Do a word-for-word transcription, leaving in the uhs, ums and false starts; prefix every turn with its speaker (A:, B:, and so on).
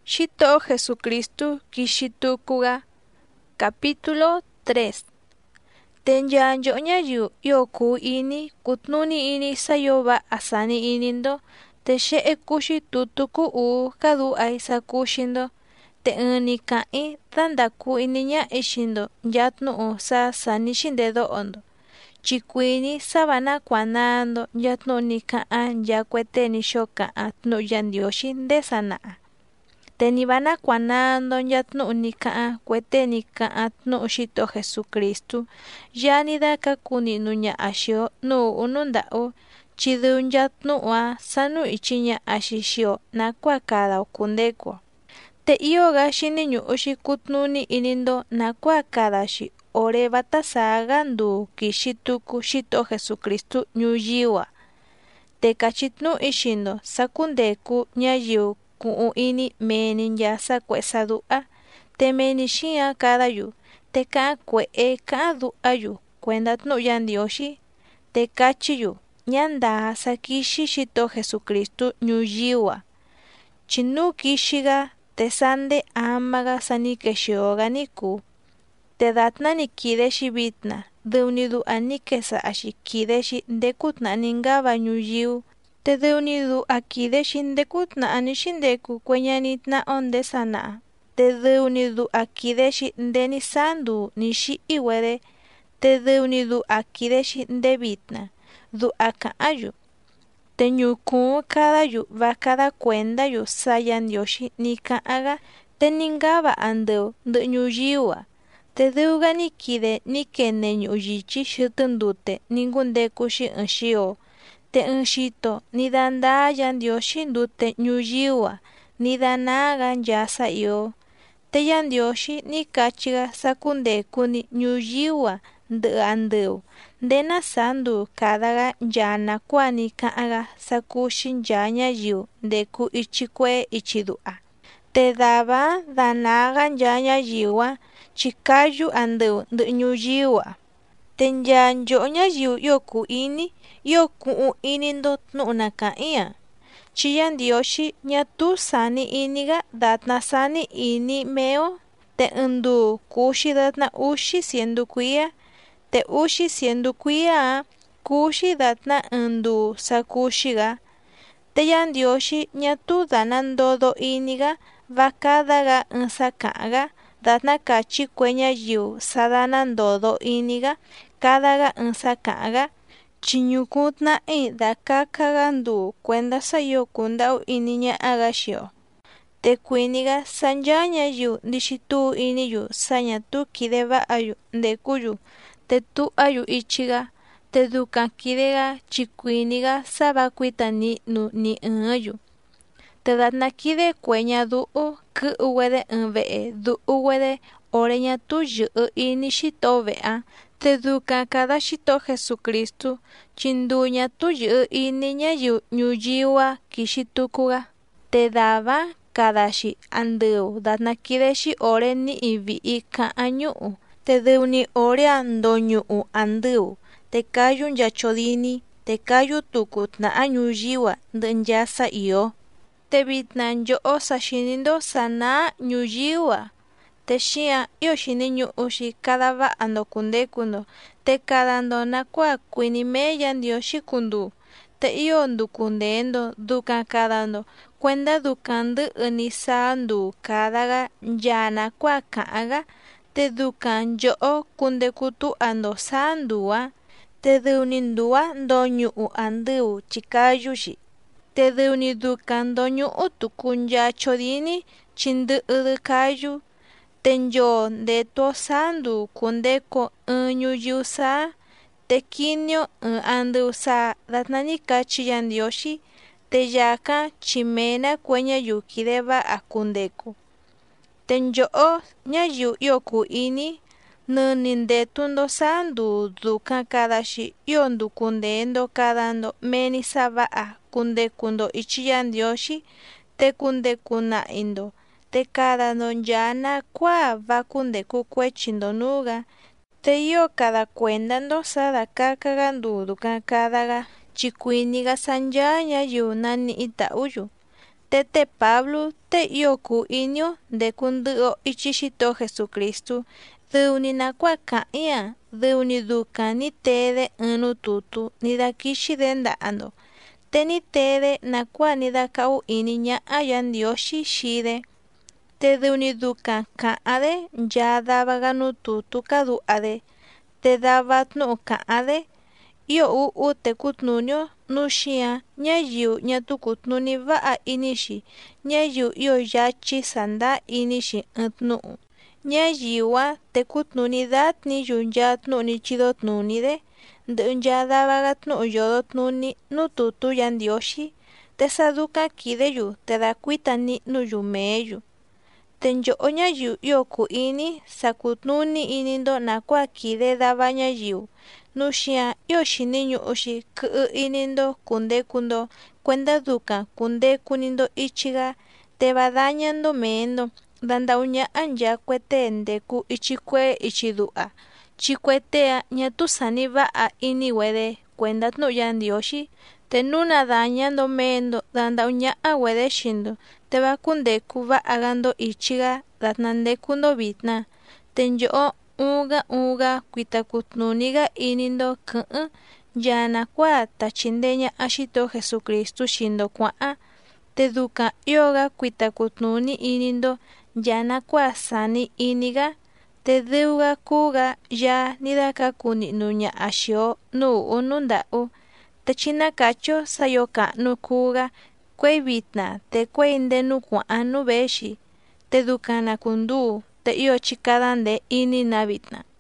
A: Xito Jesucristo kixitukuga. Capítulo tres. Tenyan yoñayu yoku ini kutnuni ini sayoba asani inindo te she'e kushi tutuku u kadu ai sakushindo te uni ka'i dandaku iniña ishindo yatnu u sa sani shindedo ondo chikuini sabana kwanando yatnu ni ka'a yakwete ni shoka'a tnu yandioshi ndesana'a teni vana kwanando yatnu ni ka'a kwete ni ka'a tnu xito Jesucristo yani daka kuni nuña axio nu ununda'u chidun yatnu'a sanu ichiña axixio nakua kada kundeko te iyoga xiniñu'uxi kutnuni inindo nakua kadaxi ore batasaga ndu kixituku xito Jesucristo ñuyiwa te kachitnu ixindo sakundeku ñayiu ku'u ini meni yasa kue'e du'a te meni xia kadayu te ka'a kue'e ka'a du'ayu kuenda tnu yandioxi te kachiyu ñanda sakixi xito Jesucristo ñuyiwa chinu kixiga te sande amaga sani kexioga niku te datna ni kidexi vitna duni du'a ni kesa'axi kidexi ndekutna ningaba ñuyiu te duni du'a kidexi ndekutna'a ni xindeku kueñanitna onde sana'a te duni du'a kidexi ndeni sandu ni xi'iwede te duni du'a kidexi nde vitna du'a ka'ayu te ñukuu kadayu va kada kuendayu sayandioxi ni ka'aga te ningaba andeu ndɨ ñuyiwa te dɨuga ni kide ni kene ñu'u yichi xɨtɨ ndute ni ngundekuxi ɨɨn xio te ɨɨn xito ni dandaa yandioxi ndute ñuyiwa ni danaga yasa io te yandioxi ni kachiga sakundekuni ñuyiwa ndɨ'ɨ andɨu ndena sandu kadaga yana kua ni ka'aga sakuxi nya ñayiu ndeku ichi kue'e ichi du'a te dava danaga nya ñayiu'a chikayu andɨu ndɨ'ɨ ñuyiwa te nya nyo'o ñayiu yoku ini yoku'u inindo tnu'u na ka'i'a chi yandioxi ñatu sani iniga datna sani ini meo te ɨndu kuxi datna uxi siendu kui'a te uxi siendu kui'a kuxi datna ɨndu sakuxiga te yandioxi ñatu dana ndodo iniga va kadaga ɨɨn saka'aga datna kachi kue ñayiu sadana ndodo iniga kadaga ɨɨn saka'aga chi ñuku tna'i dakakaga ndu kuenda sayo kunda'u ini ña'aga xio te kuiniga sa nya ñayiu ndixitu iniyu sa ñatu kide va'ayu ndekuyu te tu'ayu ichiga te dukan kidega chi kuiniga sa va kuita ni'nu ni ɨɨnyu te datna kide kueña du'u kɨ'ɨwede ɨɨn ve'e du'uwede ore ñatu yɨ'ɨ ini xito ve'a te dukan kada xito Jesucristo chi ndu ñatu yɨ'ɨ ini ñayiu ñuyiwa kixitukuga te dava kadaxi andɨu datna kidexi ore ni'i vi'i ka'an ñu'u te dɨuni ore'a ndoñu'u andɨu te kayu nyachodini te kayu tuku tna'a ñuyiwa ndɨ'ɨ nyasa io te vitna nyo'o saxinindo sana'a ñuyiwa te xi'a io xiniñu'uxi kada va'ando kundekundo te kadando nakua kuini mee yandioxi kundu te io ndukundendo dukan kadando kuenda dukan ndɨ'ɨ ni sandu kadaga nya nakua ka'aga te dukan nyo'o kundekutu'ando sandu'a te dɨuni ndu'a ndoñu'u andɨu chikayuxi te dɨuni dukan ndoñu'u tuku nyachodini chi ndɨ'ɨ kayu te nyo ndetuo sandu kundeko ɨɨn ñuyiu saa te kinio ɨɨn andɨu saa datna ni kachi yandioxi te yakan chi mena kue ñayiu kide va'a kundeku te nyo'o ñayiu yoku ini nɨni ndetundo sandu dukan kadaxi io ndukundendo kadando meni sa va'a kundekundo ichi yandioxi te kundeku na'indo te kadando nya nakua va kundeku kuechindo nuga te io kada kuendando sa dakakaga ndu dukan kadaga chi kuiniga sa nya ñayiu nani'i ta'uyu Tete Pablo te yoku inyo de kunduo ichishito Jesucristo. Duni na kwa ka'ia, duni duka ni tede unu tutu ni da kishi denda ando. Teni tede na kwa ni da kau ininya ayan dioshi shide. Te duni duka ka'ade ya daba ganu tutu kadu ade. Te daba tnu ka'ade. Iyo u u te kutnunyo nushia nya yu nya tu kutnuni va'a inishi. Nya yu iyo yachi sanda inishi ntnu. Nya yiwa te kutnuni dat ni yun ya tnu ni chido tnuni de. Ndun ya daba gatnu yodo tnuni nu tutu yan dioshi. Te saduka kide yu te da kuita ni nu yu meyu. Tenyo nya yu yoku ini sakutnuni inindo na kwa kide daba nya yu. Nushia yoshi niño ushi ku inindo kunde kundo kwenda duka kunde kunindo ichiga te badañando meendo danda uña anya kwete ndeku ichikwe ichidua chikwetea ñatu sani va'a ini wede kwenda tnu yan dioshi te nuna dañando meendo danda uña wede shindo te va kundeku va'agando ichiga datnandekundo vitna tenyo uga uga kuita kutnuniga inindo k'u yana kwa tachindeña ashito Jesucristo shindo kwa'a te duka yoga kuita kutnuni inindo yana kwa sani iniga te deuga kuga ya nidaka kuni nuña ashio nu ununda'u te chinakacho sayoka nu kuga kwe vitna te kwe indenu kwa'a nu beshi te duka na kundu te iyo chikadande ini na vitna.